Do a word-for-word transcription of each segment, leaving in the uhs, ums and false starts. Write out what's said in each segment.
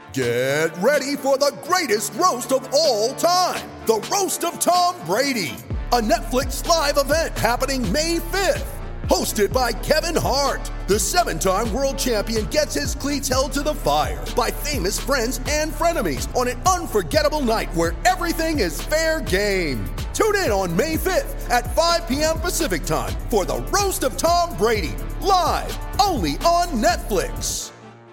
Get ready for the greatest roast of all time, the Roast of Tom Brady, a Netflix live event happening May fifth. Hosted by Kevin Hart, the seven-time world champion gets his cleats held to the fire by famous friends and frenemies on an unforgettable night where everything is fair game. Tune in on May fifth at five p.m. Pacific time for the Roast of Tom Brady, live only on Netflix.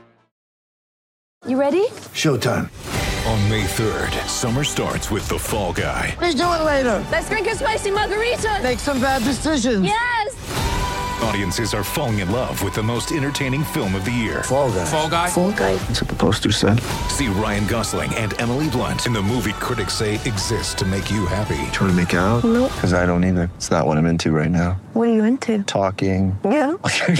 You ready? Showtime. On May third, summer starts with The Fall Guy. Let's do it later. Let's drink a spicy margarita. Make some bad decisions. Yes! Audiences are falling in love with the most entertaining film of the year. Fall Guy. Fall Guy? Fall Guy. That's what the poster said. See Ryan Gosling and Emily Blunt in the movie critics say exists to make you happy. Trying to make it out? Nope. Because I don't either. It's not what I'm into right now. What are you into? Talking. Yeah.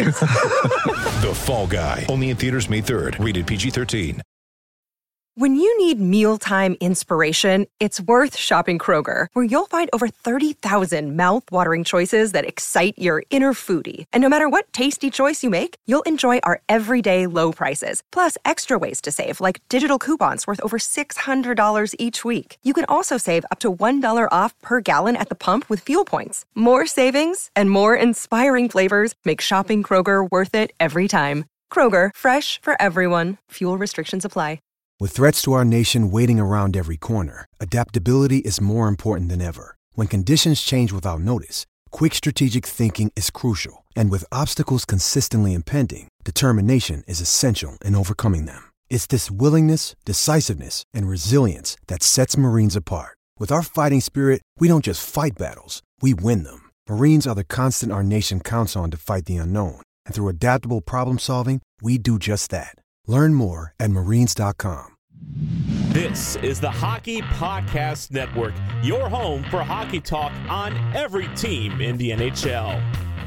The Fall Guy. Only in theaters May third. Rated P G thirteen. When you need mealtime inspiration, it's worth shopping Kroger, where you'll find over thirty thousand mouth-watering choices that excite your inner foodie. And no matter what tasty choice you make, you'll enjoy our everyday low prices, plus extra ways to save, like digital coupons worth over six hundred dollars each week. You can also save up to one dollar off per gallon at the pump with fuel points. More savings and more inspiring flavors make shopping Kroger worth it every time. Kroger, fresh for everyone. Fuel restrictions apply. With threats to our nation waiting around every corner, adaptability is more important than ever. When conditions change without notice, quick strategic thinking is crucial. And with obstacles consistently impending, determination is essential in overcoming them. It's this willingness, decisiveness, and resilience that sets Marines apart. With our fighting spirit, we don't just fight battles, we win them. Marines are the constant our nation counts on to fight the unknown. And through adaptable problem solving, we do just that. Learn more at marines dot com. This is the Hockey Podcast Network, your home for hockey talk on every team in the N H L.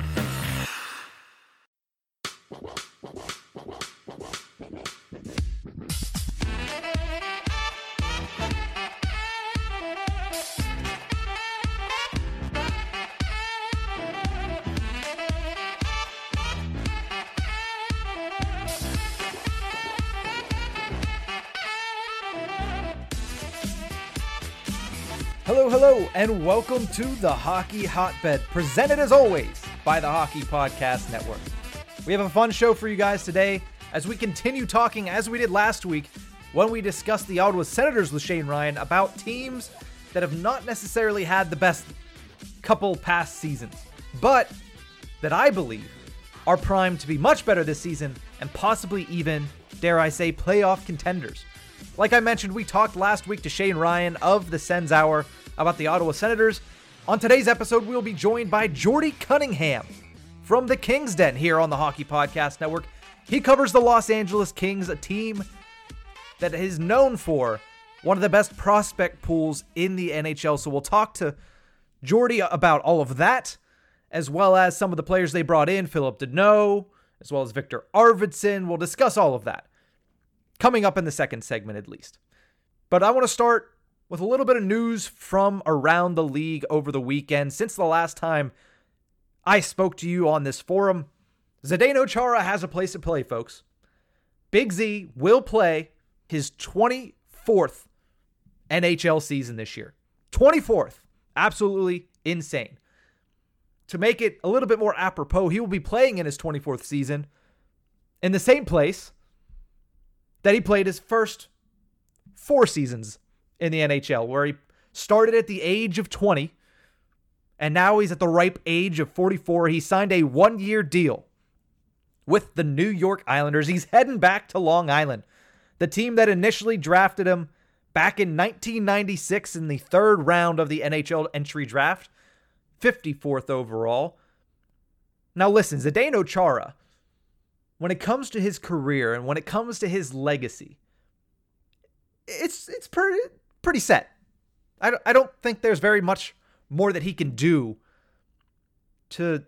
Hello, hello, and welcome to the Hockey Hotbed, presented as always by the Hockey Podcast Network. We have a fun show for you guys today as we continue talking, as we did last week, when we discussed the Ottawa Senators with Shane Ryan, about teams that have not necessarily had the best couple past seasons, but that I believe are primed to be much better this season and possibly even, dare I say, playoff contenders. Like I mentioned, we talked last week to Shane Ryan of the Sens Hour about the Ottawa Senators. On today's episode, we'll be joined by Jordy Cunningham from the Kings Den here on the Hockey Podcast Network. He covers the Los Angeles Kings, a team that is known for one of the best prospect pools in the N H L. So we'll talk to Jordy about all of that, as well as some of the players they brought in, Philip Deneau, as well as Victor Arvidsson. We'll discuss all of that coming up in the second segment at least. But I want to start with a little bit of news from around the league over the weekend. Since the last time I spoke to you on this forum, Zdeno Chara has a place to play, folks. Big Z will play his twenty-fourth N H L season this year. twenty-fourth. Absolutely insane. To make it a little bit more apropos, he will be playing in his twenty-fourth season in the same place that he played his first four seasons in the N H L, where he started at the age of twenty, and now he's at the ripe age of forty-four. He signed a one-year deal with the New York Islanders. He's heading back to Long Island, the team that initially drafted him back in nineteen ninety-six in the third round of the N H L entry draft, fifty-fourth overall. Now listen, Zdeno Chara, when it comes to his career and when it comes to his legacy, it's it's pretty pretty set. I don't, I don't think there's very much more that he can do to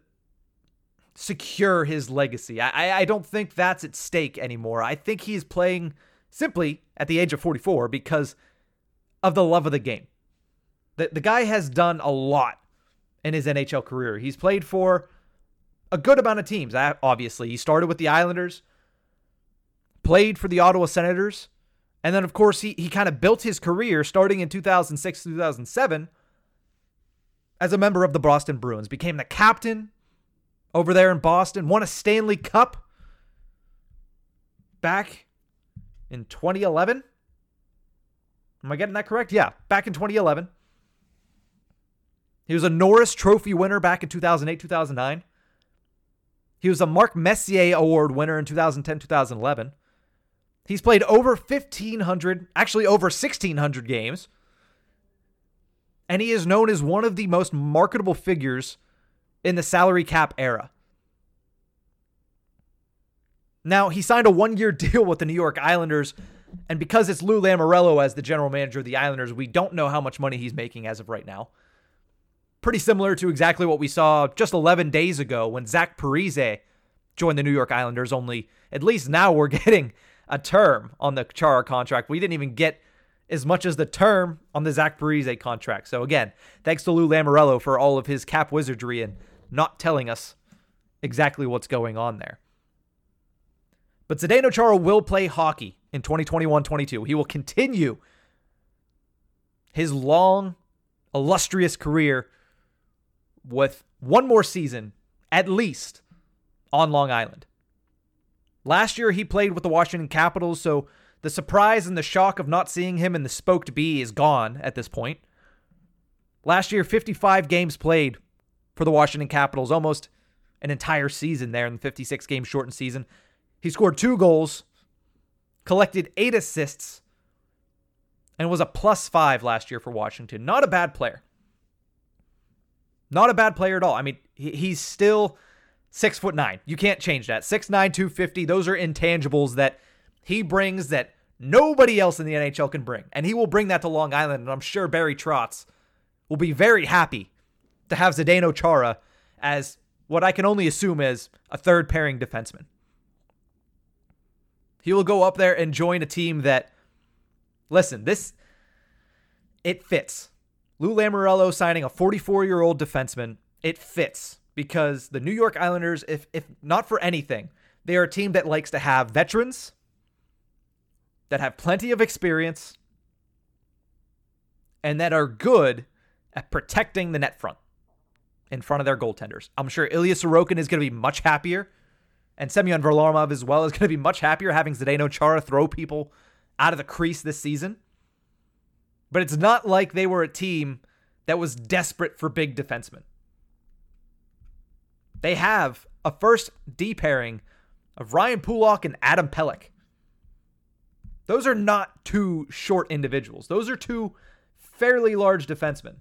secure his legacy. I, I don't think that's at stake anymore. I think he's playing simply at the age of forty-four because of the love of the game. The, the guy has done a lot in his N H L career. He's played for a good amount of teams, obviously. He started with the Islanders, played for the Ottawa Senators, And then, of course, he, he kind of built his career starting in two thousand six, two thousand seven as a member of the Boston Bruins. Became the captain over there in Boston. Won a Stanley Cup back in twenty eleven. Am I getting that correct? Yeah, back in twenty eleven. He was a Norris Trophy winner back in two thousand eight, two thousand nine. He was a Marc Messier Award winner in two thousand ten, two thousand eleven. He's played over fifteen hundred, actually over sixteen hundred games. And he is known as one of the most marketable figures in the salary cap era. Now, he signed a one-year deal with the New York Islanders, and because it's Lou Lamoriello as the general manager of the Islanders, we don't know how much money he's making as of right now. Pretty similar to exactly what we saw just eleven days ago when Zach Parise joined the New York Islanders, only at least now we're getting a term on the Chara contract. We didn't even get as much as the term on the Zach Parise contract. So again, thanks to Lou Lamoriello for all of his cap wizardry and not telling us exactly what's going on there. But Zdeno Chara will play hockey in twenty twenty-one twenty-two. He will continue his long, illustrious career with one more season, at least, on Long Island. Last year, he played with the Washington Capitals, so the surprise and the shock of not seeing him in the Spoked B is gone at this point. Last year, fifty-five games played for the Washington Capitals, almost an entire season there in the fifty-six game shortened season. He scored two goals, collected eight assists, and was a plus five last year for Washington. Not a bad player. Not a bad player at all. I mean, he's still six foot nine. You can't change that. six nine, two fifty. Those are intangibles that he brings that nobody else in the N H L can bring. And he will bring that to Long Island. And I'm sure Barry Trotz will be very happy to have Zdeno Chara as what I can only assume is a third pairing defenseman. He will go up there and join a team that, listen, this, it fits. Lou Lamoriello signing a forty-four-year-old defenseman, it fits because the New York Islanders, if if not for anything, they are a team that likes to have veterans that have plenty of experience and that are good at protecting the net front in front of their goaltenders. I'm sure Ilya Sorokin is going to be much happier, and Semyon Varlamov as well is going to be much happier having Zdeno Chara throw people out of the crease this season. But it's not like they were a team that was desperate for big defensemen. They have a first D pairing of Ryan Pulock and Adam Pelech. Those are not two short individuals. Those are two fairly large defensemen.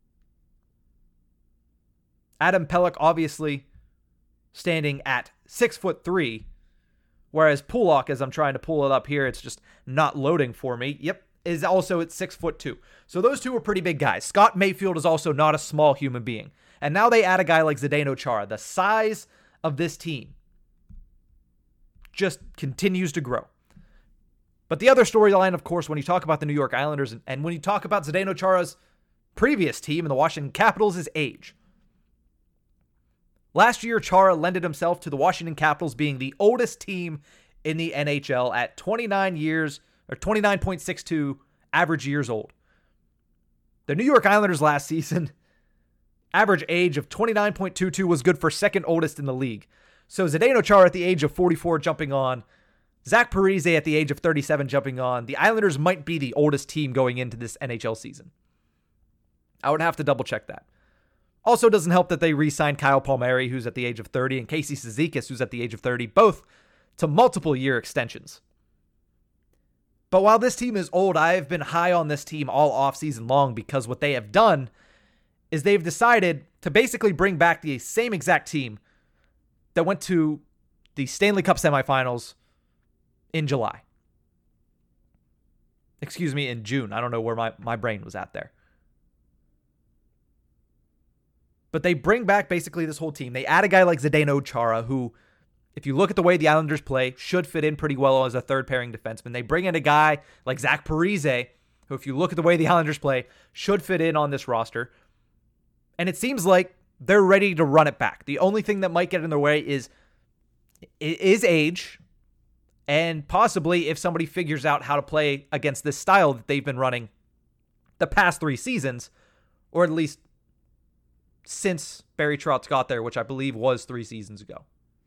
Adam Pelech obviously standing at six foot three, whereas Pulock, as I'm trying to pull it up here, it's just not loading for me. Yep. Is also at six foot two. So those two are pretty big guys. Scott Mayfield is also not a small human being. And now they add a guy like Zdeno Chara. The size of this team just continues to grow. But the other storyline, of course, when you talk about the New York Islanders and, and when you talk about Zdeno Chara's previous team in the Washington Capitals is age. Last year, Chara lended himself to the Washington Capitals being the oldest team in the N H L at twenty-nine years or twenty-nine point six two average years old. The New York Islanders last season, average age of twenty-nine point two two was good for second oldest in the league. So Zdeno Chara at the age of forty-four jumping on, Zach Parise at the age of thirty-seven jumping on. The Islanders might be the oldest team going into this N H L season. I would have to double check that. Also doesn't help that they re-signed Kyle Palmieri, who's at the age of thirty, and Casey Cizikas, who's at the age of thirty, both to multiple year extensions. But while this team is old, I have been high on this team all offseason long because what they have done is they've decided to basically bring back the same exact team that went to the Stanley Cup semifinals in July. Excuse me, in June. I don't know where my, my brain was at there. But they bring back basically this whole team. They add a guy like Zdeno Chara, who, if you look at the way the Islanders play, should fit in pretty well as a third pairing defenseman. They bring in a guy like Zach Parise, who, if you look at the way the Islanders play, should fit in on this roster. And it seems like they're ready to run it back. The only thing that might get in their way is, is age. And possibly if somebody figures out how to play against this style that they've been running the past three seasons, or at least since Barry Trotz got there, which I believe was three seasons ago.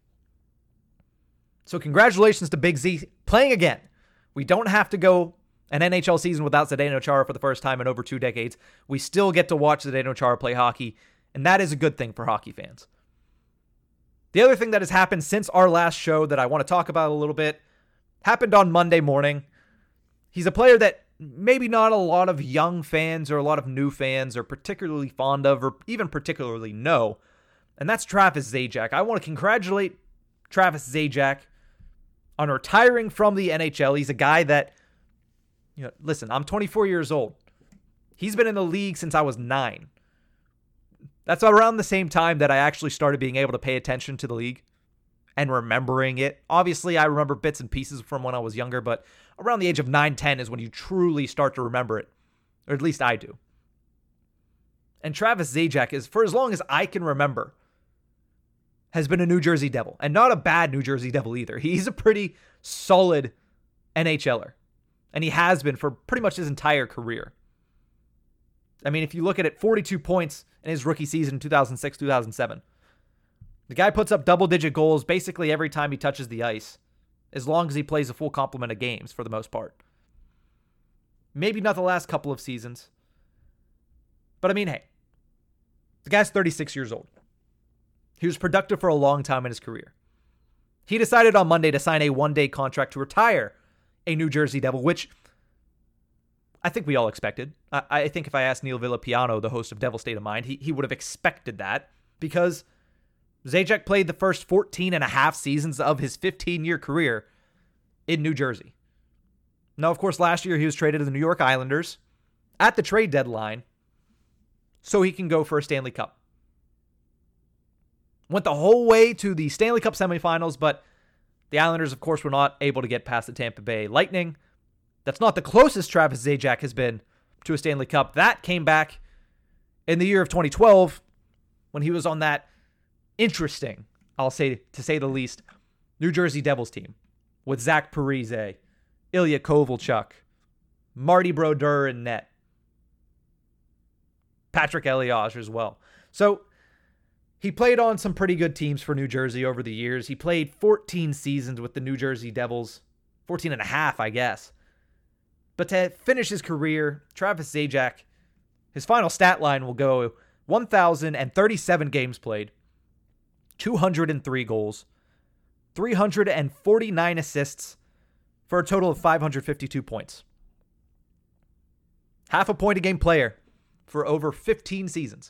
So congratulations to Big Z playing again. We don't have to go an N H L season without Zdeno Chara for the first time in over two decades. We still get to watch Zdeno Chara play hockey, and that is a good thing for hockey fans. The other thing that has happened since our last show that I want to talk about a little bit happened on Monday morning. He's a player that maybe not a lot of young fans or a lot of new fans are particularly fond of or even particularly know, and that's Travis Zajac. I want to congratulate Travis Zajac on retiring from the N H L. He's a guy that, you know, listen, I'm twenty-four years old. He's been in the league since I was nine. That's around the same time that I actually started being able to pay attention to the league and remembering it. Obviously, I remember bits and pieces from when I was younger, but around the age of nine, ten is when you truly start to remember it. Or at least I do. And Travis Zajac is, for as long as I can remember, has been a New Jersey Devil. And not a bad New Jersey Devil either. He's a pretty solid N H L er. And he has been for pretty much his entire career. I mean, if you look at it, forty-two points in his rookie season, two thousand six, two thousand seven. The guy puts up double-digit goals basically every time he touches the ice, as long as he plays a full complement of games for the most part. Maybe not the last couple of seasons. But I mean, hey, the guy's thirty-six years old. He was productive for a long time in his career. He decided on Monday to sign a one-day contract to retire a New Jersey Devil, which I think we all expected. I, I think if I asked Neil Villapiano, the host of Devil State of Mind, he, he would have expected that because Zajac played the first fourteen and a half seasons of his fifteen-year career in New Jersey. Now, of course, last year he was traded to the New York Islanders at the trade deadline so he can go for a Stanley Cup. Went the whole way to the Stanley Cup semifinals, but the Islanders, of course, were not able to get past the Tampa Bay Lightning. That's not the closest Travis Zajac has been to a Stanley Cup. That came back in the year of twenty twelve when he was on that interesting, I'll say to say the least, New Jersey Devils team with Zach Parise, Ilya Kovalchuk, Marty Brodeur in net, Patrick Elias as well. So he played on some pretty good teams for New Jersey over the years. He played fourteen seasons with the New Jersey Devils, fourteen and a half, I guess. But to finish his career, Travis Zajac, his final stat line will go one thousand thirty-seven games played, two hundred three goals, three hundred forty-nine assists, for a total of five hundred fifty-two points. Half a point a game player for over fifteen seasons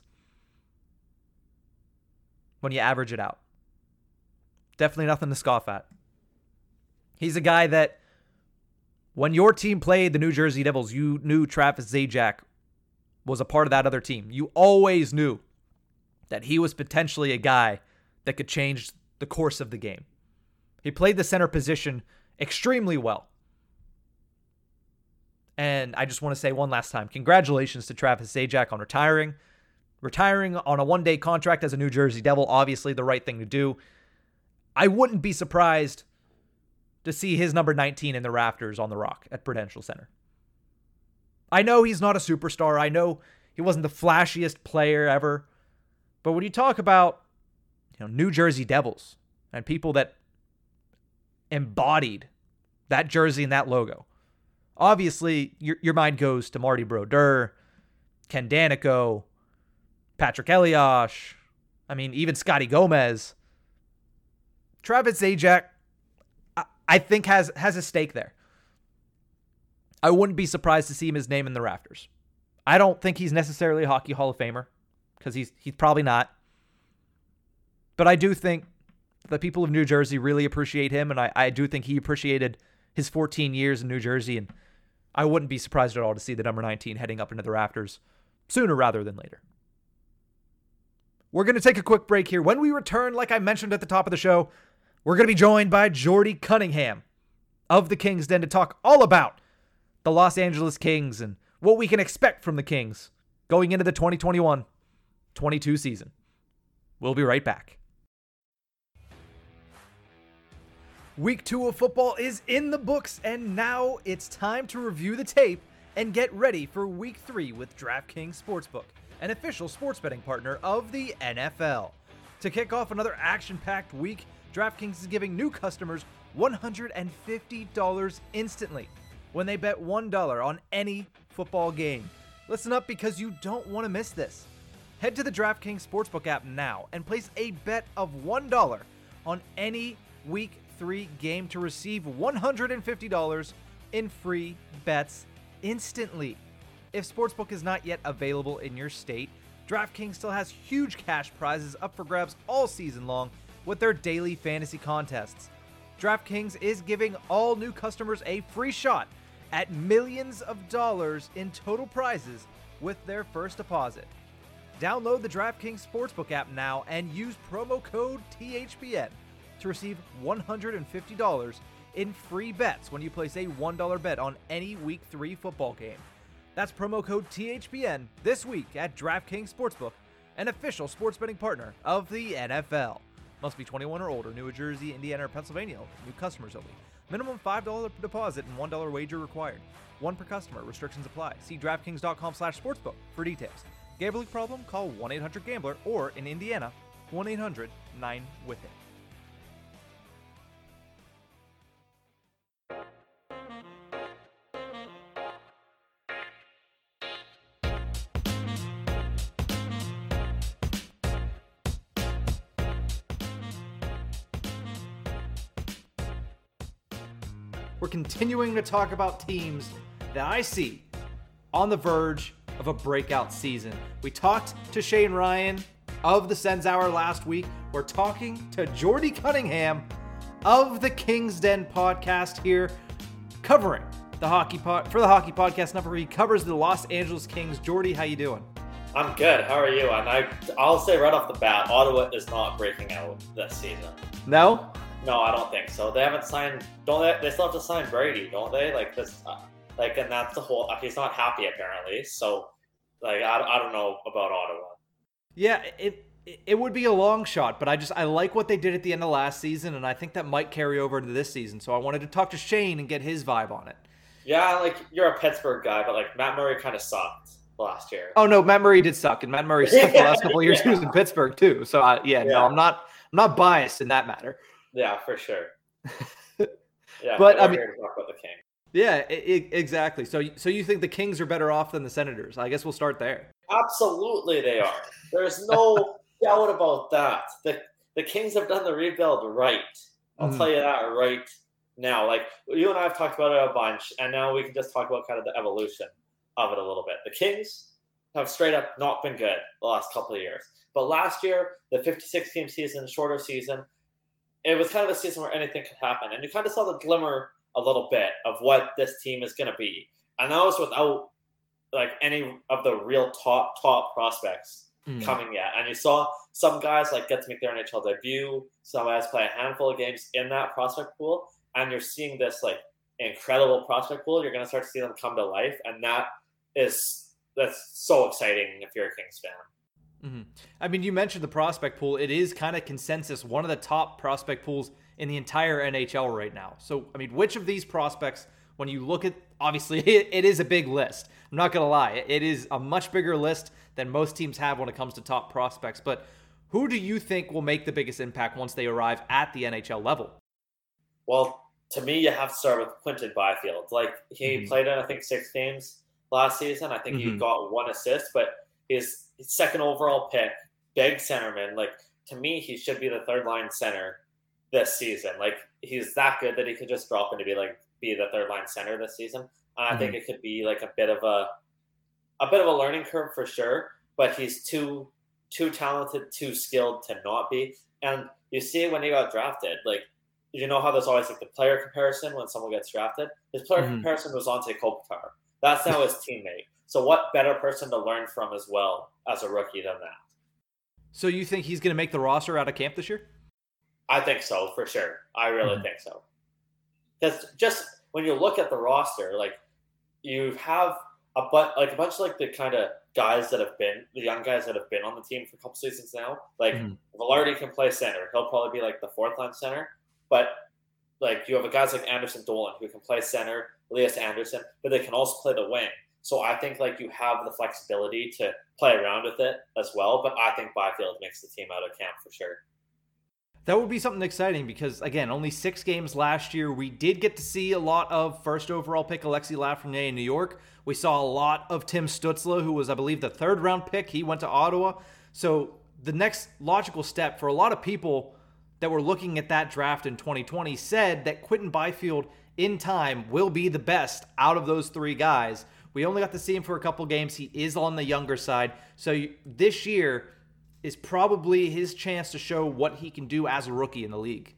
when you average it out. Definitely nothing to scoff at. He's a guy that when your team played the New Jersey Devils, you knew Travis Zajac was a part of that other team. You always knew that he was potentially a guy that could change the course of the game. He played the center position extremely well. And I just want to say one last time, congratulations to Travis Zajac on retiring. Retiring on a one-day contract as a New Jersey Devil, obviously the right thing to do. I wouldn't be surprised to see his number nineteen in the rafters on the Rock at Prudential Center. I know he's not a superstar. I know he wasn't the flashiest player ever. But when you talk about, you know, New Jersey Devils and people that embodied that jersey and that logo, obviously your your mind goes to Marty Brodeur, Ken Danico, Patrick Elias, I mean, even Scotty Gomez. Travis Zajac, I, I think, has, has a stake there. I wouldn't be surprised to see him his name in the rafters. I don't think he's necessarily a Hockey Hall of Famer, because he's he's probably not. But I do think the people of New Jersey really appreciate him, and I, I do think he appreciated his fourteen years in New Jersey, and I wouldn't be surprised at all to see the number nineteen heading up into the rafters sooner rather than later. We're going to take a quick break here. When we return, like I mentioned at the top of the show, we're going to be joined by Jordy Cunningham of the Kings Den to talk all about the Los Angeles Kings and what we can expect from the Kings going into the twenty twenty-one twenty-two season. We'll be right back. Week two of football is in the books, and now it's time to review the tape and get ready for week three with DraftKings Sportsbook, an official sports betting partner of the N F L. To kick off another action-packed week, DraftKings is giving new customers one hundred fifty dollars instantly when they bet one dollar on any football game. Listen up, because you don't want to miss this. Head to the DraftKings Sportsbook app now and place a bet of one dollar on any week three game to receive one hundred fifty dollars in free bets instantly. If Sportsbook is not yet available in your state, DraftKings still has huge cash prizes up for grabs all season long with their daily fantasy contests. DraftKings is giving all new customers a free shot at millions of dollars in total prizes with their first deposit. Download the DraftKings Sportsbook app now and use promo code T H P N to receive one hundred fifty dollars in free bets when you place a one dollar bet on any week three football game. That's promo code T H P N this week at DraftKings Sportsbook, an official sports betting partner of the N F L. Must be twenty-one or older, New Jersey, Indiana, or Pennsylvania. New customers only. Minimum five dollars deposit and one dollar wager required. One per customer. Restrictions apply. See DraftKings.com slash sportsbook for details. Gambling problem? Call one eight hundred gambler or in Indiana, one eight hundred nine with it. We're continuing to talk about teams that I see on the verge of a breakout season. We talked to Shane Ryan of the Sens Hour last week. We're talking to Jordy Cunningham of the King's Den podcast here, covering the hockey pod for the Hockey Podcast Network. He covers the Los Angeles Kings. Jordy, how you doing? I'm good. How are you? And I, I'll say right off the bat, Ottawa is not breaking out this season. No? No, I don't think so. They haven't signed. Don't they? They still have to sign Brady, don't they? Like this, uh, like, and that's the whole. He's not happy apparently. So, like, I, I don't know about Ottawa. Yeah, it it would be a long shot, but I just I like what they did at the end of last season, and I think that might carry over into this season. So I wanted to talk to Shane and get his vibe on it. Yeah, like, you're a Pittsburgh guy, but like Matt Murray kind of sucked last year. Oh no, Matt Murray did suck, and Matt Murray sucked the last couple of years. Yeah. He was in Pittsburgh too. So I, yeah, yeah, no, I'm not I'm not biased in that matter. Yeah, for sure. Yeah, but I mean, here to talk about the Kings. Yeah, it, exactly. So, so you think the Kings are better off than the Senators? I guess we'll start there. Absolutely, they are. There's no doubt about that. The the Kings have done the rebuild right. I'll mm. tell you that right now. Like, you and I have talked about it a bunch, and now we can just talk about kind of the evolution of it a little bit. The Kings have straight up not been good the last couple of years. But last year, the fifty-six game season, shorter season, it was kind of a season where anything could happen. And you kind of saw the glimmer a little bit of what this team is going to be. And that was without like any of the real top, top prospects mm. coming yet. And you saw some guys like get to make their N H L debut. Some guys play a handful of games in that prospect pool. And you're seeing this like incredible prospect pool. You're going to start to see them come to life. And that is, that's so exciting if you're a Kings fan. Mm-hmm. I mean, you mentioned the prospect pool. It is kind of consensus, one of the top prospect pools in the entire N H L right now. So, I mean, which of these prospects, when you look at, obviously, it, it is a big list. I'm not going to lie. It is a much bigger list than most teams have when it comes to top prospects. But who do you think will make the biggest impact once they arrive at the N H L level? Well, to me, you have to start with Quinton Byfield. Like, he mm-hmm. played in, I think, six games last season. I think mm-hmm. he got one assist, but his second overall pick, big centerman. Like, to me, he should be the third line center this season. Like, he's that good that he could just drop in to be like be the third line center this season. And I mm-hmm. think it could be like a bit of a a bit of a learning curve for sure. But he's too too talented, too skilled to not be. And you see it when he got drafted. Like, you know how there's always like the player comparison when someone gets drafted. His player mm-hmm. comparison was Ante Kopitar. That's now his teammate. So what better person to learn from as well as a rookie than that? So you think he's going to make the roster out of camp this year? I think so, for sure. I really mm-hmm. think so. Because just when you look at the roster, like, you have a bunch, like a bunch of like the kind of guys that have been, the young guys that have been on the team for a couple seasons now. Like, mm-hmm. Velarde can play center. He'll probably be like the fourth line center. But like you have guys like Anderson Dolan who can play center, Elias Anderson, but they can also play the wing. So I think like you have the flexibility to play around with it as well. But I think Byfield makes the team out of camp for sure. That would be something exciting because, again, only six games last year. We did get to see a lot of first overall pick Alexis Lafreniere in New York. We saw a lot of Tim Stützle, who was, I believe, the third round pick. He went to Ottawa. So the next logical step for a lot of people that were looking at that draft in twenty twenty said that Quinton Byfield in time will be the best out of those three guys. We only got to see him for a couple games. He is on the younger side. So this year is probably his chance to show what he can do as a rookie in the league.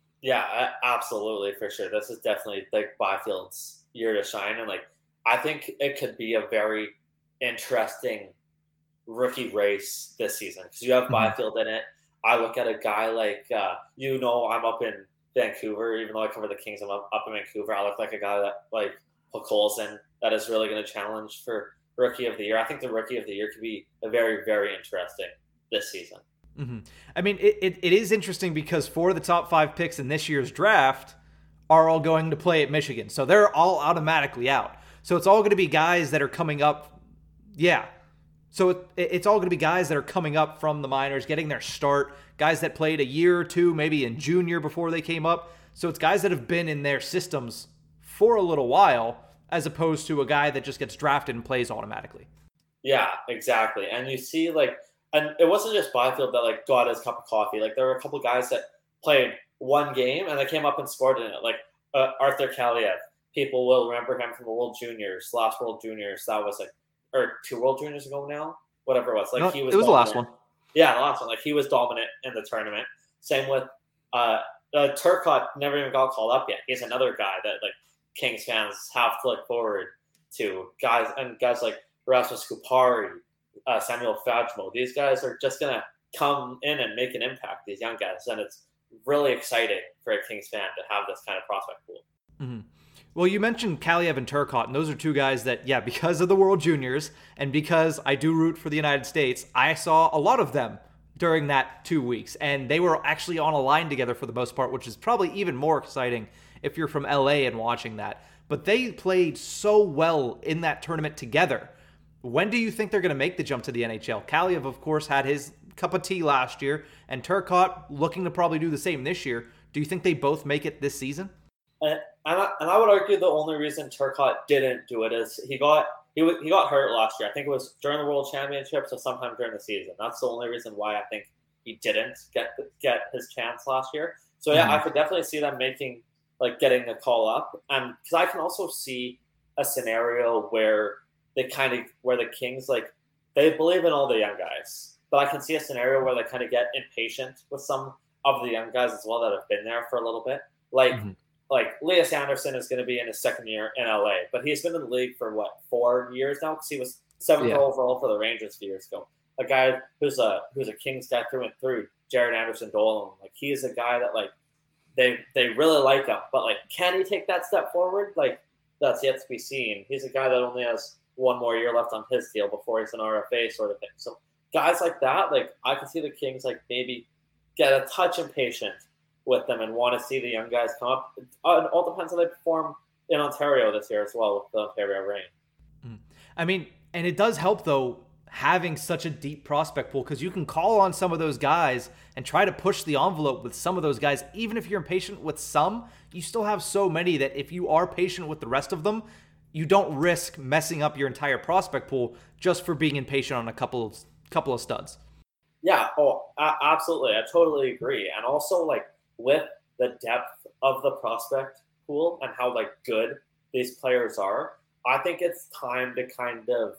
Yeah, absolutely, for sure. This is definitely like Byfield's year to shine. And like, I think it could be a very interesting rookie race this season because you have mm-hmm. Byfield in it. I look at a guy like, uh, you know, I'm up in Vancouver, even though I cover the Kings, I'm up, up in Vancouver. I look like a guy that like Podkolzin that is really going to challenge for rookie of the year. I think the rookie of the year could be a very, very interesting this season. Mm-hmm. I mean, it, it, it is interesting because four of the top five picks in this year's draft are all going to play at Michigan. So they're all automatically out. So it's all going to be guys that are coming up. Yeah. So it, it's all going to be guys that are coming up from the minors, getting their start, guys that played a year or two, maybe in junior before they came up. So it's guys that have been in their systems for a little while, as opposed to a guy that just gets drafted and plays automatically. Yeah, exactly. And you see, like, and it wasn't just Byfield that like got his cup of coffee. Like there were a couple guys that played one game and they came up and scored in it. Like uh, Arthur Kaliev. People will remember him from the World Juniors, last World Juniors. That was like, or two World Juniors ago now, whatever it was. Like no, he was. It was dominant. the last one. Yeah, the last one. Like he was dominant in the tournament. Same with uh, uh, Turcotte. Never even got called up yet. He's another guy that like Kings fans have to look forward to. Guys and guys like Rasmus Kupari. Uh, Samuel Fajmo. These guys are just going to come in and make an impact, these young guys. And it's really exciting for a Kings fan to have this kind of prospect pool. Mm-hmm. Well, you mentioned Kaliev and Turcotte, and those are two guys that, yeah, because of the World Juniors and because I do root for the United States, I saw a lot of them during that two weeks. And they were actually on a line together for the most part, which is probably even more exciting if you're from L A and watching that. But they played so well in that tournament together. When do you think they're going to make the jump to the N H L? Kaliev, of course, had his cup of tea last year, and Turcotte looking to probably do the same this year. Do you think they both make it this season? And, and, I, and I would argue the only reason Turcotte didn't do it is he got he he got hurt last year. I think it was during the World Championships or sometime during the season. That's the only reason why I think he didn't get get his chance last year. So yeah, mm-hmm. I could definitely see them making like getting a call up, and because I can also see a scenario where they kind of where the Kings like they believe in all the young guys, but I can see a scenario where they kind of get impatient with some of the young guys as well that have been there for a little bit. Like mm-hmm. like Elias Anderson is going to be in his second year in L A, but he's been in the league for what four years now because he was seventh yeah. overall for the Rangers a few years ago. A guy who's a who's a Kings guy through and through, Jared Anderson Dolan. Like he is a guy that like they they really like him, but like can he take that step forward? Like that's yet to be seen. He's a guy that only has one more year left on his deal before he's an R F A sort of thing. So guys like that, like I can see the Kings like maybe get a touch impatient with them and want to see the young guys come up. It all depends how they perform in Ontario this year as well with the Ontario Reign. I mean, and it does help though having such a deep prospect pool because you can call on some of those guys and try to push the envelope with some of those guys. Even if you're impatient with some, you still have so many that if you are patient with the rest of them, you don't risk messing up your entire prospect pool just for being impatient on a couple of, couple of studs. Yeah, oh, absolutely. I totally agree. And also, like, with the depth of the prospect pool and how, like, good these players are, I think it's time to kind of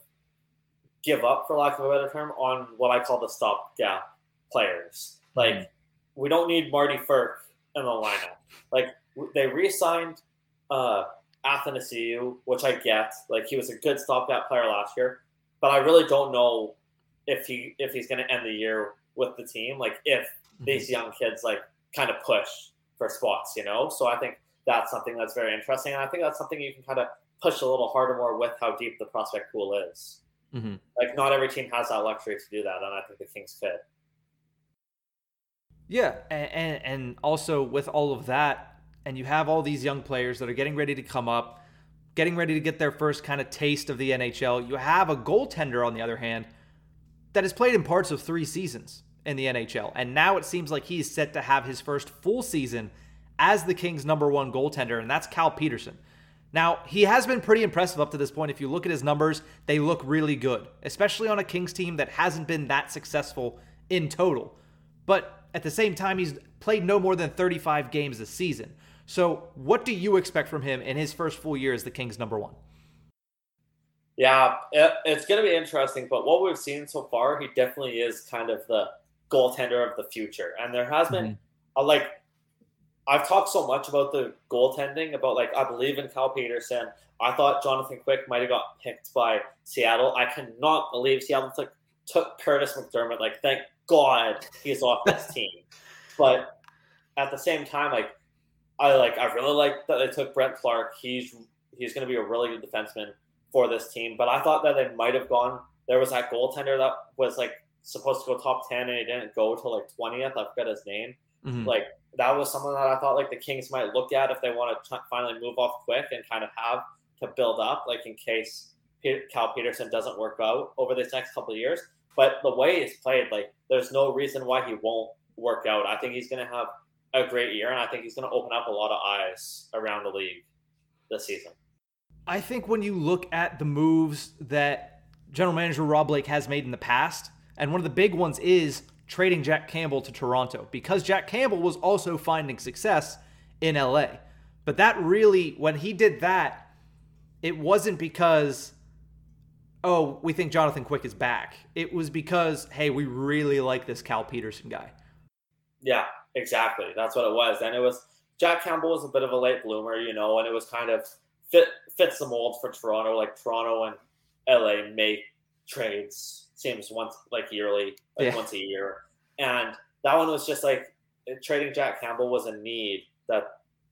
give up, for lack of a better term, on what I call the stopgap players. Like, mm-hmm. we don't need Marty Ferk in the lineup. Like, they re-signed uh, Athanasiou, which I get. Like, he was a good stopgap player last year. But I really don't know if he if he's going to end the year with the team. Like, if mm-hmm. these young kids, like, kind of push for spots, you know? So I think that's something that's very interesting. And I think that's something you can kind of push a little harder more with how deep the prospect pool is. Mm-hmm. Like, not every team has that luxury to do that, and I think the Kings could. Yeah, and, and and also with all of that, and you have all these young players that are getting ready to come up, getting ready to get their first kind of taste of the N H L. You have a goaltender, on the other hand, that has played in parts of three seasons in the N H L. And now it seems like he's set to have his first full season as the Kings' number one goaltender, and that's Cal Petersen. Now, he has been pretty impressive up to this point. If you look at his numbers, they look really good, especially on a Kings team that hasn't been that successful in total. But at the same time, he's played no more than thirty-five games this season. So what do you expect from him in his first full year as the Kings' number one? Yeah, it, it's going to be interesting, but what we've seen so far, he definitely is kind of the goaltender of the future. And there has been, mm-hmm. a, like, I've talked so much about the goaltending, about, like, I believe in Cal Petersen. I thought Jonathan Quick might have got picked by Seattle. I cannot believe Seattle took, took Curtis McDermott. Like, thank God he's off this team. But at the same time, like, I like I really like that they took Brent Clark. He's he's going to be a really good defenseman for this team. But I thought that they might have gone. There was that goaltender that was like supposed to go top ten, and he didn't go till like twentieth. I forgot his name. Mm-hmm. Like that was something that I thought like the Kings might look at if they want to t- finally move off Quick and kind of have to build up, like in case P- Cal Petersen doesn't work out over this next couple of years. But the way he's played, like there's no reason why he won't work out. I think he's going to have a great year, and I think he's going to open up a lot of eyes around the league this season. I think when you look at the moves that general manager Rob Blake has made in the past, and one of the big ones is trading Jack Campbell to Toronto, because Jack Campbell was also finding success in L A. But that really, when he did that, it wasn't because, oh, we think Jonathan Quick is back. It was because, hey, we really like this Cal Petersen guy. Yeah, exactly. That's what it was. And it was, Jack Campbell was a bit of a late bloomer, you know, and it was kind of fit fits the mold for Toronto. Like Toronto and L A make trades, seems once like yearly, like yeah. once a year. And that one was just like trading Jack Campbell was a need that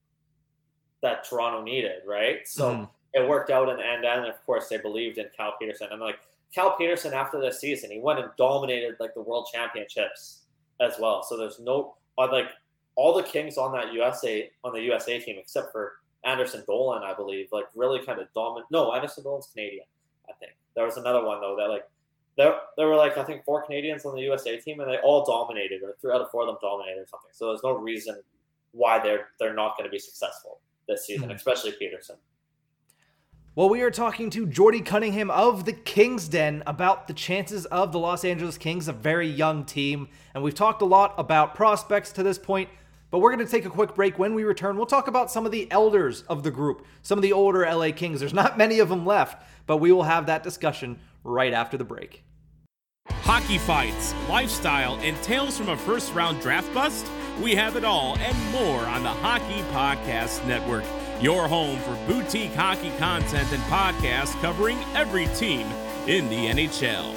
that Toronto needed, right? So mm. it worked out in the end, and of course they believed in Cal Petersen. And like Cal Petersen after this season, he went and dominated like the World Championships as well. So there's no like all the Kings on that U S A on the U S A team except for Anderson Dolan, I believe, like really kind of dominant. No, Anderson Dolan's Canadian, I think. There was another one though that like there there were like I think four Canadians on the U S A team, and they all dominated, or three out of four of them dominated or something. So there's no reason why they're they're not going to be successful this season, mm-hmm. especially Petersen. Well, we are talking to Jordy Cunningham of the Kings Den about the chances of the Los Angeles Kings, a very young team. And we've talked a lot about prospects to this point, but we're going to take a quick break. When we return, we'll talk about some of the elders of the group, some of the older L A Kings. There's not many of them left, but we will have that discussion right after the break. Hockey fights, lifestyle, and tales from a first-round draft bust? We have it all and more on the Hockey Podcast Network. Your home for boutique hockey content and podcasts covering every team in the N H L.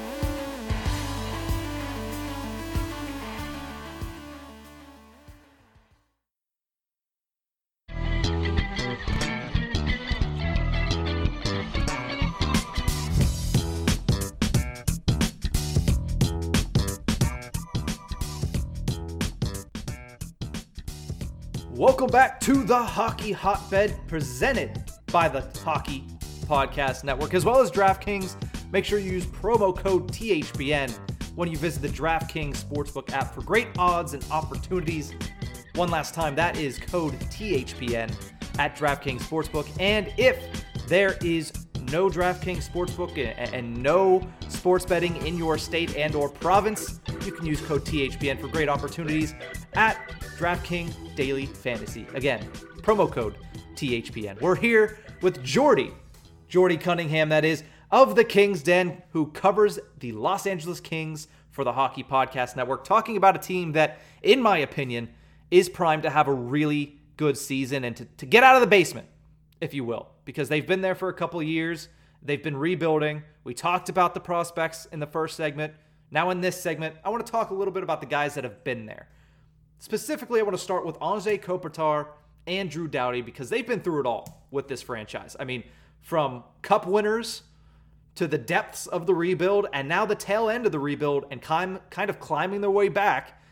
Welcome back to the Hockey Hotbed, presented by the Hockey Podcast Network, as well as DraftKings. Make sure you use promo code T H P N when you visit the DraftKings Sportsbook app for great odds and opportunities. One last time, that is code T H P N at DraftKings Sportsbook. And if there is no DraftKings Sportsbook and no sports betting in your state and or province, you can use code T H P N for great opportunities at DraftKings Daily Fantasy. Again, promo code T H P N. We're here with Jordy, Jordy Cunningham, that is, of the Kings Den, who covers the Los Angeles Kings for the Hockey Podcast Network, talking about a team that, in my opinion, is primed to have a really good season and to, to get out of the basement, if you will, because they've been there for a couple of years. They've been rebuilding. We talked about the prospects in the first segment. Now in this segment, I want to talk a little bit about the guys that have been there. Specifically, I want to start with Anze Kopitar and Drew Doughty, because they've been through it all with this franchise. I mean, from cup winners to the depths of the rebuild, and now the tail end of the rebuild, and kind kind of climbing their way back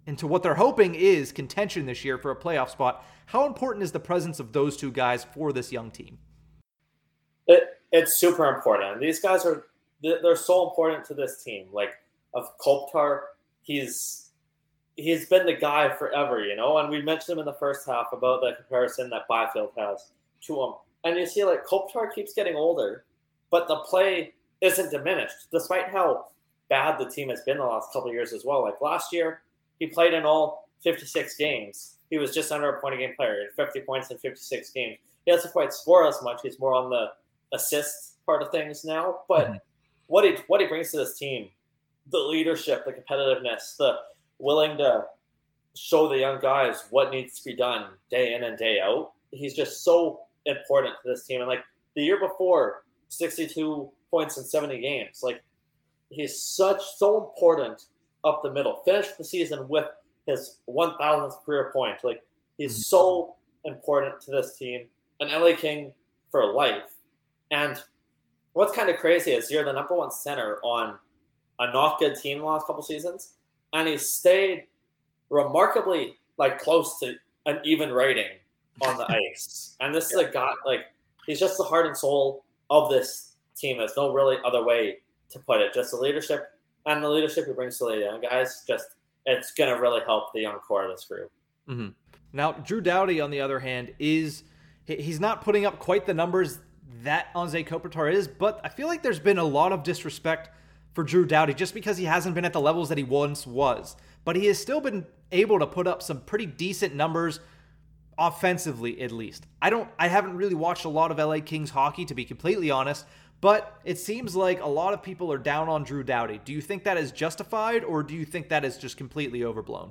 into what they're hoping is contention this year for a playoff spot. How important is the presence of those two guys for this young team? It, it's super important. These guys are they're so important to this team. Like of Kopitar, he's he's been the guy forever, you know. And we mentioned him in the first half about the comparison that Byfield has to him. And you see, like Kopitar keeps getting older, but the play isn't diminished, despite how bad the team has been the last couple of years as well. Like last year, he played in all fifty-six games. He was just under a point a game player. He had fifty points in fifty-six games. He doesn't quite score as much. He's more on the assist part of things now. But mm-hmm. what he what he brings to this team, the leadership, the competitiveness, the willing to show the young guys what needs to be done day in and day out. He's just so important to this team. And like the year before, sixty-two points in seventy games. Like he's such so important up the middle. Finished the season with his one thousandth career point. Like he's mm-hmm. so important to this team. An L A King for life. And what's kind of crazy is you're the number one center on a not good team the last couple seasons, and he stayed remarkably like close to an even rating on the ice. And this is a guy, like he's just the heart and soul of this team. There's no really other way to put it. Just the leadership and the leadership he brings to the young guys. Just it's gonna really help the young core of this group. Mm-hmm. Now, Drew Doughty, on the other hand, is he's not putting up quite the numbers that Anze Kopitar is, but I feel like there's been a lot of disrespect for Drew Doughty just because he hasn't been at the levels that he once was. But he has still been able to put up some pretty decent numbers offensively, at least. I don't I haven't really watched a lot of L A Kings hockey, to be completely honest, but it seems like a lot of people are down on Drew Doughty. Do you think that is justified, or do you think that is just completely overblown?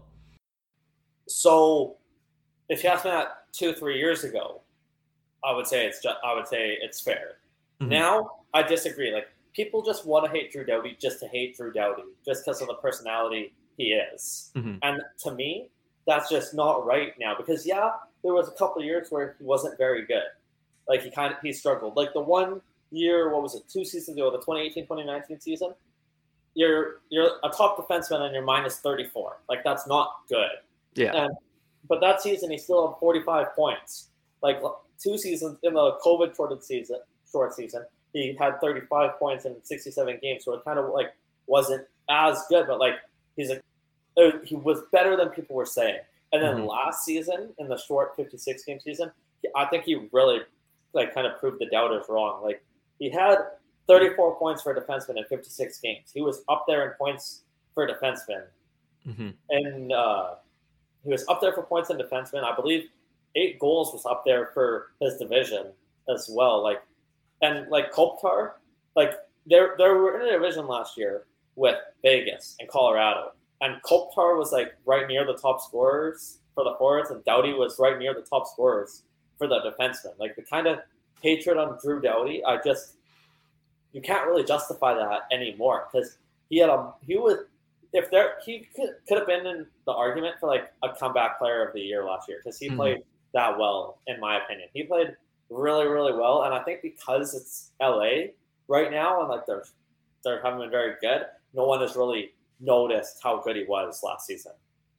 So if you asked me that two, three years ago, I would say it's just, I would say it's fair. Mm-hmm. Now I disagree. Like people just want to hate Drew Doughty just to hate Drew Doughty just because of the personality he is. Mm-hmm. And to me, that's just not right now because yeah, there was a couple of years where he wasn't very good. Like he kind of he struggled. Like the one year, what was it, two seasons ago, the twenty eighteen twenty nineteen season, you're you're a top defenseman and you're minus thirty-four. Like that's not good. Yeah. And but that season he still had forty-five points. Like two seasons in the COVID shorted season, short season, he had thirty-five points in sixty-seven games. So it kind of like wasn't as good, but like he's a he was better than people were saying. And then mm-hmm. last season in the short fifty-six game season, I think he really like kind of proved the doubters wrong. Like he had thirty-four points for a defenseman in fifty-six games. He was up there in points for a defenseman. Mm-hmm. And uh, he was up there for points in defenseman. I believe eight goals was up there for his division as well. Like, and like Kopitar, like they they were in a division last year with Vegas and Colorado, and Kopitar was like right near the top scorers for the forwards, and Doughty was right near the top scorers for the defensemen. Like the kind of hatred on Drew Doughty, I just you can't really justify that anymore because he had a he was if there he could, could have been in the argument for like a comeback player of the year last year because he mm-hmm. played that well, in my opinion. He played really, really well, and I think because it's L A right now, and like they're they're having been very good, no one has really noticed how good he was last season.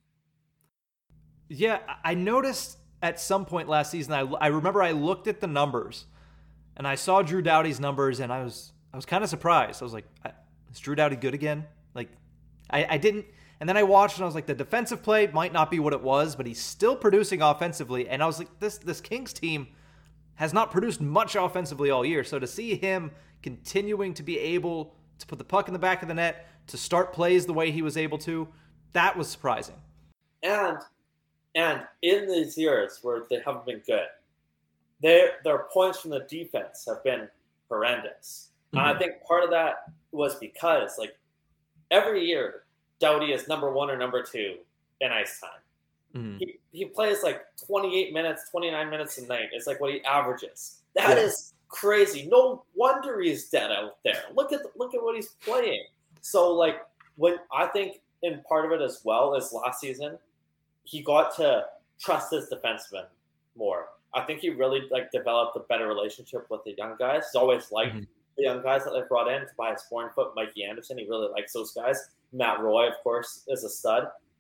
Yeah, I noticed at some point last season. I, I remember I looked at the numbers, and I saw Drew Doughty's numbers, and I was I was kind of surprised. I was like, is Drew Doughty good again? Like, I, I didn't. And then I watched and I was like, the defensive play might not be what it was, but he's still producing offensively. And I was like, this this Kings team has not produced much offensively all year. So to see him continuing to be able to put the puck in the back of the net, to start plays the way he was able to, that was surprising. And and in these years where they haven't been good, their their points from the defense have been horrendous. Mm-hmm. And I think part of that was because like every year, Doughty is number one or number two in ice time. Mm-hmm. He he plays like twenty-eight minutes, twenty-nine minutes a night. It's like what he averages. That yeah. is crazy. No wonder he's dead out there. Look at the, look at what he's playing. So like when I think in part of it as well as last season, he got to trust his defensemen more. I think he really like developed a better relationship with the young guys. He's always liked mm-hmm. the young guys that they brought in. Tobias Bornfoot, Mikey Anderson. He really likes those guys. Matt Roy, of course, is a stud.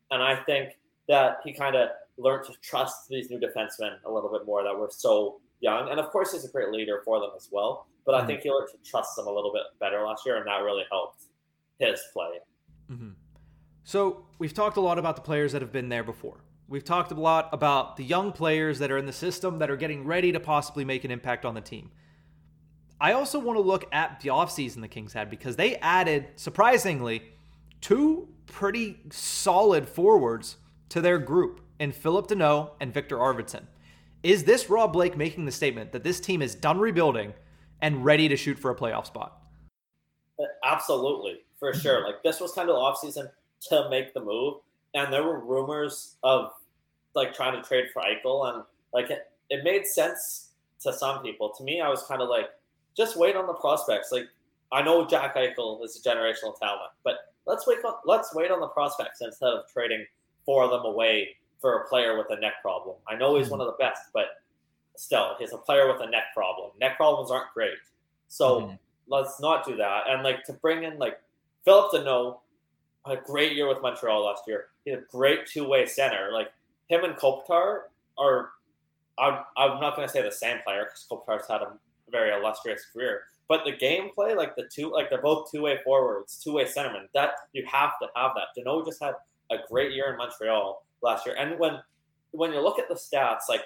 And I think that he kind of learned to trust these new defensemen a little bit more that were so young. And of course, he's a great leader for them as well. But I mm-hmm. think he learned to trust them a little bit better last year, and that really helped his play. Mm-hmm. So we've talked a lot about the players that have been there before. We've talked a lot about the young players that are in the system that are getting ready to possibly make an impact on the team. I also want to look at the offseason the Kings had, because they added, surprisingly, two pretty solid forwards to their group in Phillip Danault and Victor Arvidsson. Is this Rob Blake making the statement that this team is done rebuilding and ready to shoot for a playoff spot? Absolutely, for sure. Like, this was kind of the offseason to make the move. And there were rumors of, like, trying to trade for Eichel. And, like, it, it made sense to some people. To me, I was kind of like, just wait on the prospects. Like, I know Jack Eichel is a generational talent, but let's wait on, let's wait on the prospects instead of trading four of them away for a player with a neck problem. I know he's one of the best, but still, he's a player with a neck problem. Neck problems aren't great. So mm-hmm. let's not do that. And, like, to bring in, like, Phillip Danault, had a great year with Montreal last year. He's a great two-way center. Like, him and Kopitar are, I'm, I'm not going to say the same player, because Kopitar's had a very illustrious career. But the gameplay, like the two, like they're both two-way forwards, two-way centermen. That you have to have that. Danault just had a great year in Montreal last year. And when when you look at the stats, like,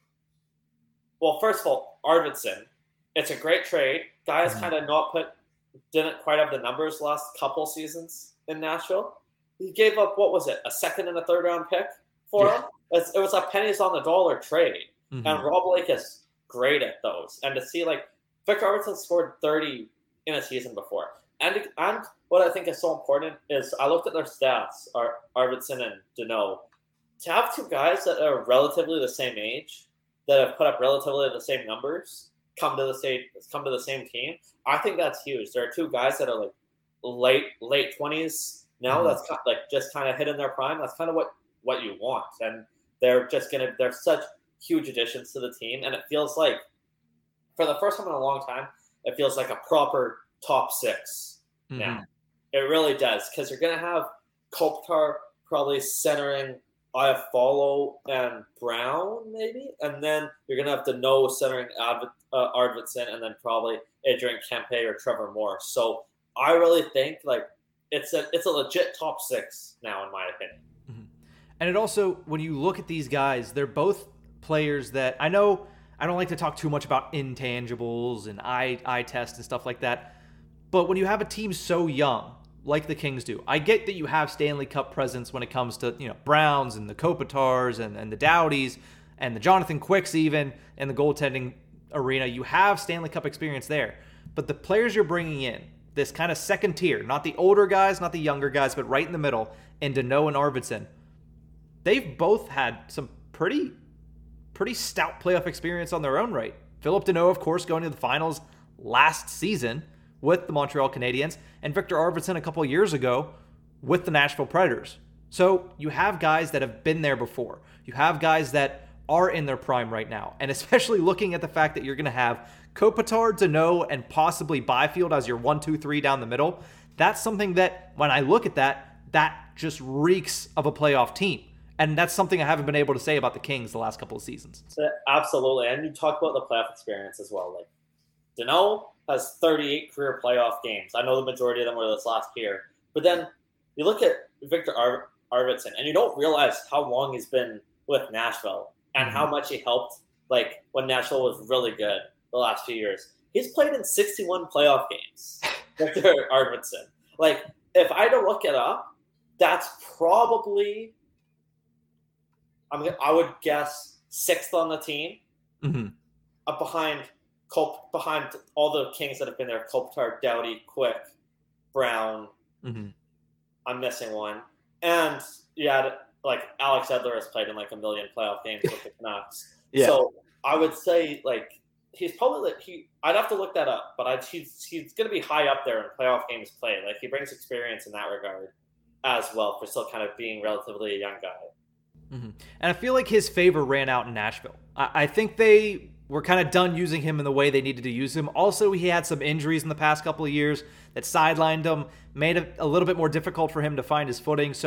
well, first of all, Arvidsson, it's a great trade. Guys mm-hmm. kind of not put, didn't quite have the numbers last couple seasons in Nashville. He gave up, what was it, a second and a third round pick for yeah. him? It's, it was a pennies on the dollar trade. Mm-hmm. And Rob Blake is great at those. And to see, like, Victor Arvidsson scored thirty in a season before. And and what I think is so important is I looked at their stats, Ar- Arvidsson and Danault. To have two guys that are relatively the same age, that have put up relatively the same numbers, come to the same come to the same team, I think that's huge. There are two guys that are like late late twenties now. Mm-hmm. That's kind of like just kind of hitting their prime. That's kind of what, what you want, and they're just gonna they're such huge additions to the team, and it feels like for the first time in a long time, it feels like a proper top six mm-hmm. now. It really does, because you're gonna have Kopitar probably centering Iafallo and Brown, maybe, and then you're gonna have Danault centering Ad- uh, Arvidsson, and then probably Adrian Kempe or Trevor Morris. So I really think like it's a it's a legit top six now, in my opinion. Mm-hmm. And it also, when you look at these guys, they're both players that I know. I don't like to talk too much about intangibles and eye eye test and stuff like that, but when you have a team so young, like the Kings do, I get that you have Stanley Cup presence when it comes to, you know, Browns and the Kopitars and, and the Dowdies and the Jonathan Quicks even in the goaltending arena. You have Stanley Cup experience there. But the players you're bringing in, this kind of second tier, not the older guys, not the younger guys, but right in the middle, in Danault and Arvidsson, they've both had some pretty, pretty stout playoff experience on their own right. Phillip Danault, of course, going to the finals last season with the Montreal Canadiens, and Victor Arvidsson a couple years ago with the Nashville Predators. So you have guys that have been there before. You have guys that are in their prime right now. And especially looking at the fact that you're going to have Kopitar, Danault, and possibly Byfield as your one, two, three down the middle, that's something that, when I look at that, that just reeks of a playoff team. And that's something I haven't been able to say about the Kings the last couple of seasons. Absolutely. And you talk about the playoff experience as well. Like, Danault has thirty-eight career playoff games. I know the majority of them were this last year. But then you look at Victor Ar- Arvidsson, and you don't realize how long he's been with Nashville and how much he helped, like, when Nashville was really good the last few years. He's played in sixty-one playoff games, Victor Arvidsson. Like, if I had to look it up, that's probably, I'm, I would guess, sixth on the team, mm-hmm. uh, behind Col- behind all the Kings that have been there: Kopitar, Doughty, Quick, Brown. Mm-hmm. I'm missing one, and yeah, like Alex Edler has played in like a million playoff games with the Canucks. Yeah. So I would say like he's probably like he. I'd have to look that up, but I'd, he's he's going to be high up there in playoff games played. Like he brings experience in that regard as well for still kind of being relatively a young guy. Mm-hmm. And I feel like his favor ran out in Nashville. I, I think they were kind of done using him in the way they needed to use him. Also, he had some injuries in the past couple of years that sidelined him, made it a little bit more difficult for him to find his footing. So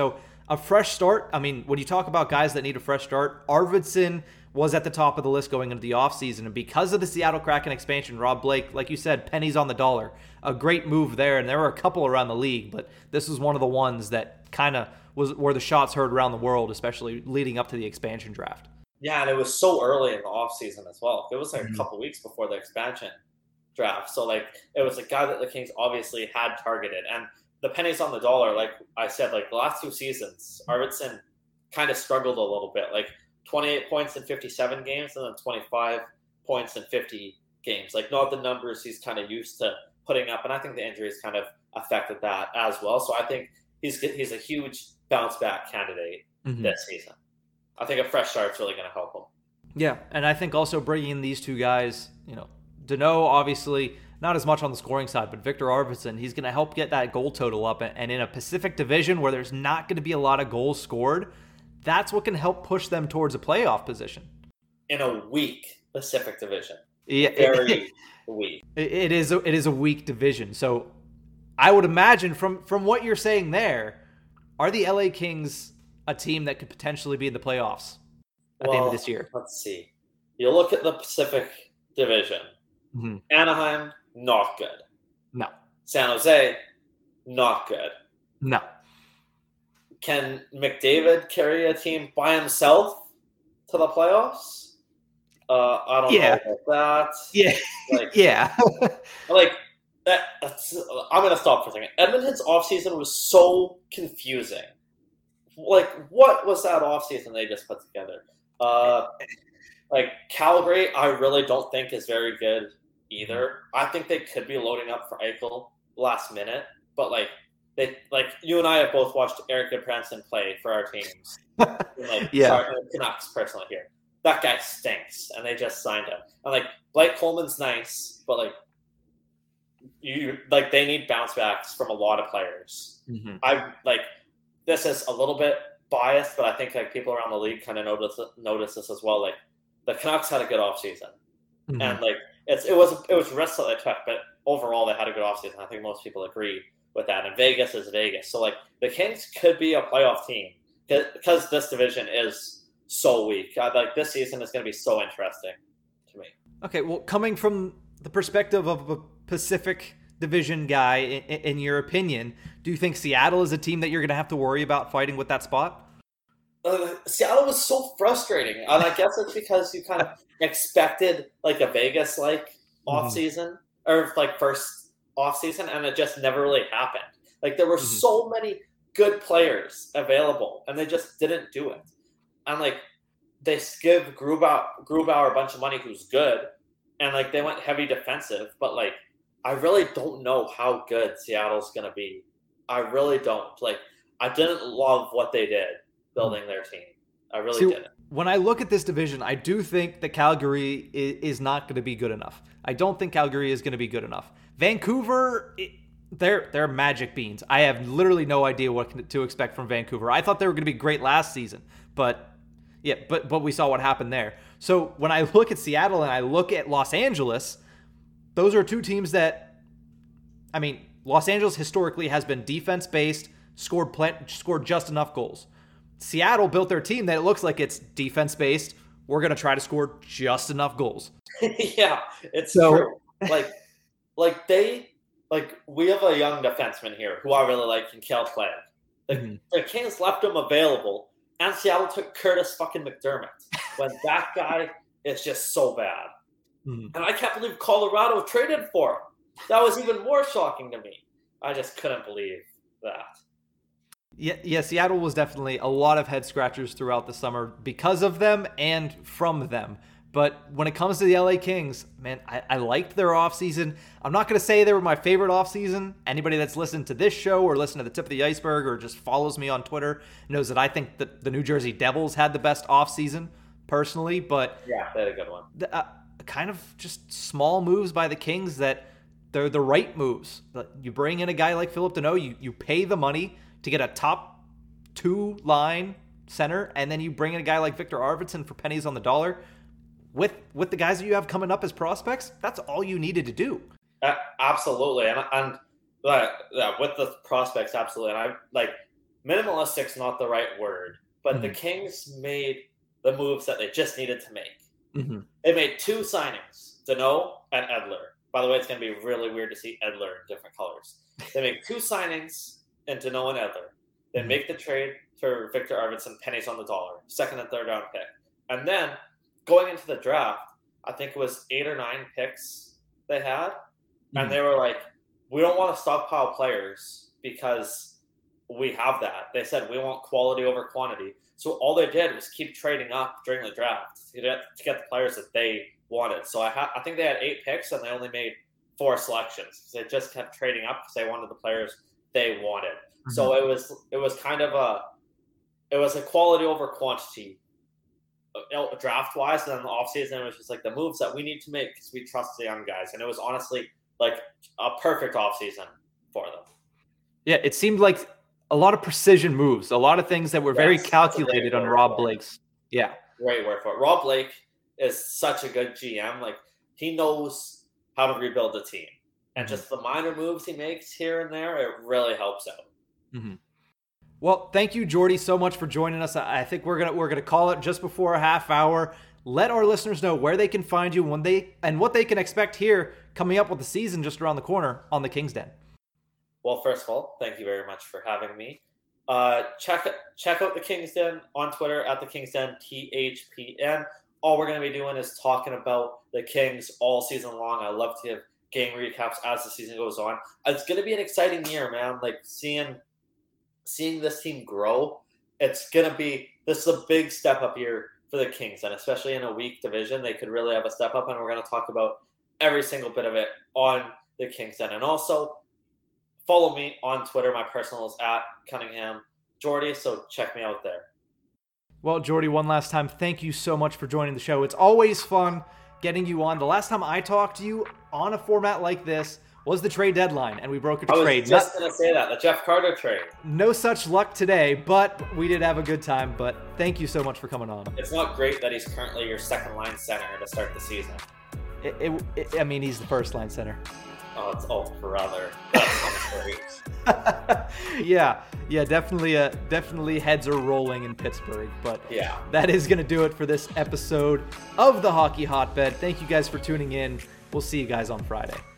a fresh start. I mean, when you talk about guys that need a fresh start, Arvidsson was at the top of the list going into the offseason. And because of the Seattle Kraken expansion, Rob Blake, like you said, pennies on the dollar. A great move there. And there were a couple around the league, but this was one of the ones that kind of was where the shots heard around the world, especially leading up to the expansion draft. Yeah, and it was so early in the offseason as well. It was like Mm-hmm. a couple weeks before the expansion draft. So, like, it was a guy that the Kings obviously had targeted. And the pennies on the dollar, like I said, like the last two seasons, Arvidsson kind of struggled a little bit. Like twenty-eight points in fifty-seven games and then twenty-five points in fifty games. Like not the numbers he's kind of used to putting up. And I think the injuries kind of affected that as well. So I think he's he's a huge bounce back candidate mm-hmm. this season. I think a fresh start's really going to help him. Yeah, and I think also bringing in these two guys, you know, Danault obviously not as much on the scoring side, but Victor Arvidsson, he's going to help get that goal total up. And in a Pacific Division where there's not going to be a lot of goals scored, that's what can help push them towards a playoff position. In a weak Pacific Division. Yeah, Very weak. It is, a, it is a weak division. So I would imagine from, from what you're saying there, are the L A Kings a team that could potentially be in the playoffs at well, the end of this year? Let's see. You look at the Pacific Division. Mm-hmm. Anaheim, not good. No. San Jose, not good. No. Can McDavid carry a team by himself to the playoffs? Uh, I don't yeah. know about that. Yeah. Like, yeah. like that. That's, I'm going to stop for a second. Edmonton's offseason was so confusing. Like, what was that offseason they just put together? Uh, like, Calgary, I really don't think is very good either. I think they could be loading up for Eichel last minute, but like, they like you and I have both watched Eric Goodbranson play for our teams. like, yeah, sorry, Canucks personally here. That guy stinks, and they just signed him. And like, Blake Coleman's nice, but like, you like they need bounce backs from a lot of players. Mm-hmm. I like. This is a little bit biased, but I think like people around the league kind of notice notice this as well. Like the Canucks had a good offseason. Mm-hmm. And like it's it was it was risks that they took, but overall they had a good offseason. I think most people agree with that. And Vegas is Vegas, so like the Kings could be a playoff team because this division is so weak. I, like this season is going to be so interesting to me. Okay, well, coming from the perspective of a Pacific Division guy, in, in your opinion, do you think Seattle is a team that you're going to have to worry about fighting with that spot? Uh, Seattle was so frustrating, and I guess it's because you kind of expected like a Vegas-like offseason mm-hmm. or like first offseason, and it just never really happened. Like there were mm-hmm. so many good players available, and they just didn't do it. And like they give Grubauer, Grubauer a bunch of money, who's good, and like they went heavy defensive, but like. I really don't know how good Seattle's going to be. I really don't. Like, I didn't love what they did building their team. I really See, didn't. When I look at this division, I do think that Calgary is not going to be good enough. I don't think Calgary is going to be good enough. Vancouver, it, they're they're magic beans. I have literally no idea what to expect from Vancouver. I thought they were going to be great last season, but yeah, but but we saw what happened there. So when I look at Seattle and I look at Los Angeles, those are two teams that, I mean, Los Angeles historically has been defense-based, scored plant, scored just enough goals. Seattle built their team that it looks like it's defense-based. We're going to try to score just enough goals. yeah, it's so, true. Like, like they, like we have a young defenseman here who I really like in Kel Play. Like, mm-hmm. the Kings left him available, and Seattle took Curtis fucking McDermott when that guy is just so bad. Mm-hmm. And I can't believe Colorado traded for him. That was even more shocking to me. I just couldn't believe that. Yeah, yeah, Seattle was definitely a lot of head scratchers throughout the summer because of them and from them. But when it comes to the L A Kings, man, I, I liked their offseason. I'm not going to say they were my favorite offseason. Anybody that's listened to this show or listened to the Tip of the Iceberg or just follows me on Twitter knows that I think that the New Jersey Devils had the best offseason personally. But yeah, they had a good one. The, uh, kind of just small moves by the Kings that they're the right moves. You bring in a guy like Phillip Danault, you, you pay the money to get a top two line center, and then you bring in a guy like Victor Arvidsson for pennies on the dollar. With with the guys that you have coming up as prospects, that's all you needed to do. Uh, absolutely, and and uh, yeah, with the prospects, absolutely. And I like minimalistic's not the right word, but Mhm. the Kings made the moves that they just needed to make. Mm-hmm. They made two signings, Danault and Edler. By the way, it's going to be really weird to see Edler in different colors. They make two signings in Danault and Edler. They Mhm. make the trade for Victor Arvidsson, pennies on the dollar, second and third round pick. And then going into the draft, I think it was eight or nine picks they had. Mm-hmm. And they were like, we don't want to stockpile players because we have that. They said we want quality over quantity. So all they did was keep trading up during the draft to get, to get the players that they wanted. So I, ha- I think they had eight picks and they only made four selections. They just kept trading up because they wanted the players they wanted. Mm-hmm. So it was it was kind of a it was a quality over quantity draft wise. And then the offseason it was just like the moves that we need to make because we trust the young guys. And it was honestly like a perfect offseason for them. Yeah, it seemed like a lot of precision moves, a lot of things that were yes, very calculated on Rob Blake's. Yeah. Great word for it. Rob Blake is such a good G M. Like, he knows how to rebuild a team. And just the minor moves he makes here and there, it really helps out. Mm-hmm. Well, thank you, Jordy, so much for joining us. I think we're gonna we're gonna call it just before a half hour. Let our listeners know where they can find you when they and what they can expect here coming up with the season just around the corner on the King's Den. Well, first of all, thank you very much for having me. Uh, check check out the King's Den on Twitter at the King's Den T H P N. All we're going to be doing is talking about the Kings all season long. I love to give game recaps as the season goes on. It's going to be an exciting year, man. Like seeing seeing this team grow. It's going to be this is a big step up year for the Kings, and especially in a weak division, they could really have a step up. And we're going to talk about every single bit of it on the King's Den, and also follow me on Twitter. My personal is at Cunningham Jordy, so check me out there. Well, Jordy, one last time, thank you so much for joining the show. It's always fun getting you on. The last time I talked to you on a format like this was the trade deadline, and we broke a I was trade. just Not, going to say that, the Jeff Carter trade. No such luck today, but we did have a good time. But thank you so much for coming on. It's not great that he's currently your second-line center to start the season. It, it, it, I mean, he's the first-line center. Oh, it's oh, brother. That's great. yeah, yeah, definitely, uh, definitely heads are rolling in Pittsburgh. But yeah, that is going to do it for this episode of the Hockey Hotbed. Thank you guys for tuning in. We'll see you guys on Friday.